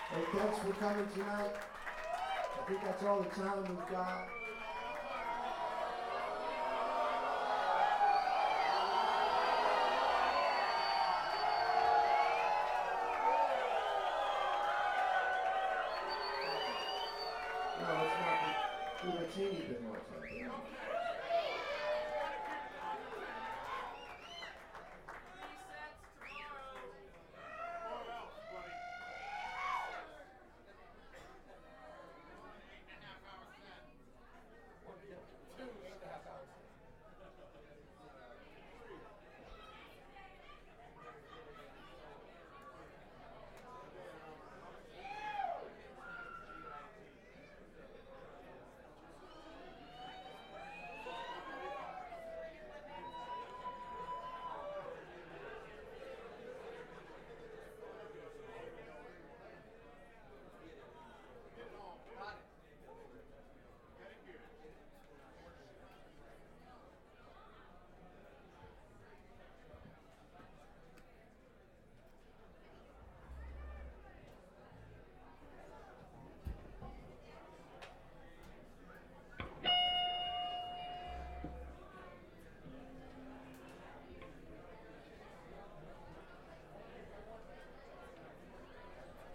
Hey, thanks for coming tonight. I think that's all the time we've got. No, it's not. We've a teeny bit more time.